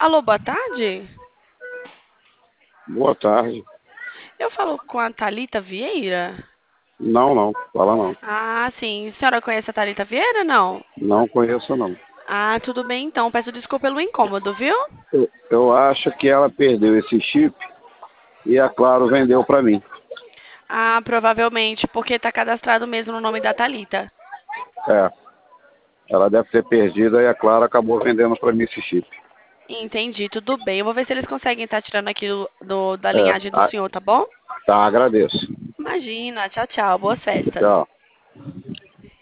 Alô, boa tarde. Boa tarde. Eu falo com a Thalita Vieira. Não, não, fala não. Ah, sim. A senhora conhece a Thalita Vieira, não? Não conheço não. Ah, tudo bem então. Peço desculpa pelo incômodo, viu? Eu acho que ela perdeu esse chip e a Claro vendeu para mim. Ah, provavelmente, porque tá cadastrado mesmo no nome da Thalita. É, ela deve ter perdido e a Claro acabou vendendo para mim esse chip. Entendi, tudo bem. Eu vou ver se eles conseguem estar tirando aqui da É, linhagem do senhor, tá bom? tá, agradeço. Imagina. Tchau, tchau. Boas festas. Tchau.